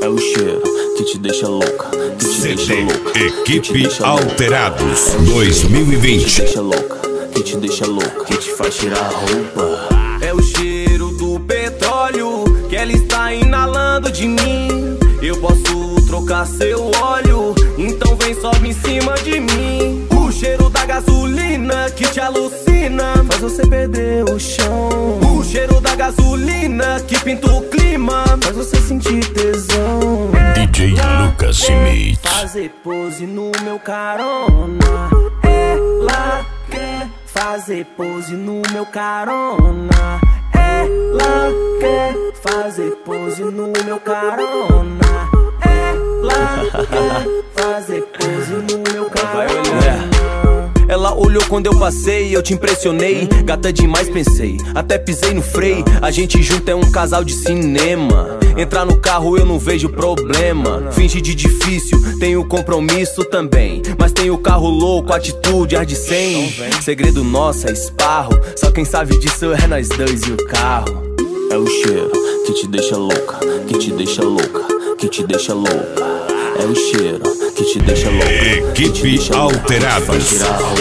É o cheiro que te deixa louca, que te deixa louca. Equipe Alterados 2020. Que te deixa louca, que te deixa louca, que te faz tirar a roupa. É o cheiro do petróleo que ela está inalando de mim. Eu posso trocar seu óleo, então vem, sobe em cima de mim. O cheiro da gasolina que te alucina, faz você perder o chão. O cheiro da gasolina que pinta o clima, faz você sentir tesão. DJ Lucas Schmidt. Fazer pose no meu carona. Ela quer fazer pose no meu carona. Ela quer fazer pose no meu carona. Ela quer fazer pose no meu carona. Ela olhou quando eu passei, eu te impressionei. Gata demais, pensei, até pisei no freio. A gente junto é um casal de cinema. Entrar no carro eu não vejo problema. Finge de difícil, tenho compromisso também. Mas tenho carro louco, atitude, ar de 100. Segredo nosso é esparro, só quem sabe disso é nós dois e o carro. É o cheiro que te deixa louca, que te deixa louca, que te deixa louca. É o cheiro que te deixa louca. Equipe Alterados.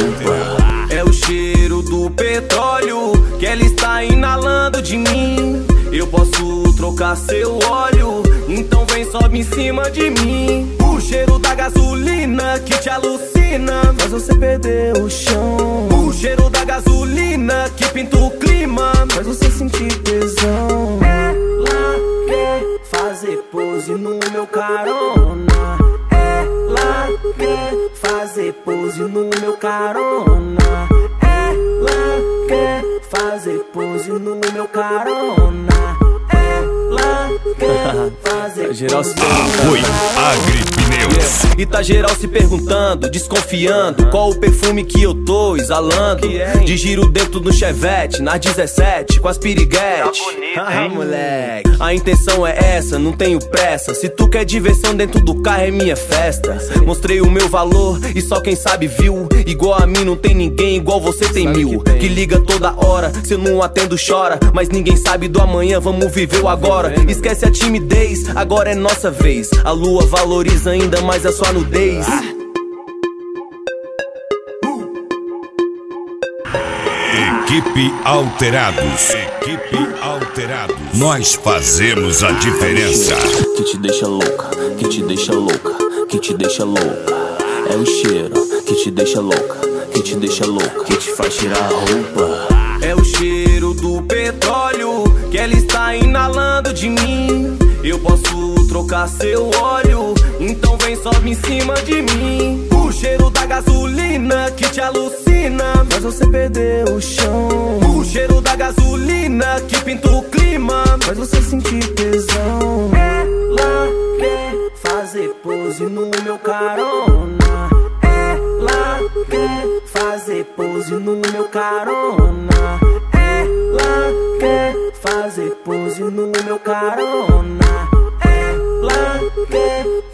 É o cheiro do petróleo que ela está inalando de mim. Eu posso trocar seu óleo, então vem, sobe em cima de mim. O cheiro da gasolina que te alucina, faz você perder o chão. O cheiro da gasolina que pinta o clima, faz você sentir tesão. Ela quer fazer pose no meu carona. Ela quer fazer pose no meu carona. Ela quer fazer pose no meu carona. Ela quer fazer pose no meu carona. Apoio Agripneus. E tá geral se perguntando, desconfiando qual o perfume que eu tô exalando. De giro dentro do Chevette, nas 17, com as piriguete. Ah, moleque, a intenção é essa, não tenho pressa. Se tu quer diversão dentro do carro é minha festa. Mostrei o meu valor e só quem sabe viu. Igual a mim não tem ninguém, igual você tem mil. Que liga toda hora, se eu não atendo chora. Mas ninguém sabe do amanhã, vamos viver o agora. Esquece a timidez, agora é nossa vez. A lua valoriza ainda mais a sua nudez. Equipe Alterados. Equipe Alterados. Nós fazemos a diferença. Que te deixa louca, que te deixa louca, que te deixa louca. É o cheiro que te deixa louca, que te deixa louca, que te faz tirar a roupa. É o cheiro do petróleo que ela está inalando de mim. Eu posso trocar seu óleo, então vem, sobe em cima de mim. O cheiro da gasolina que te alucina, faz você perder o chão. O cheiro da gasolina que pinta o clima, faz você sentir tesão. Ela quer fazer pose no meu carona. Ela quer fazer pose no meu carona. Ela quer fazer pose no meu carona. Ela quer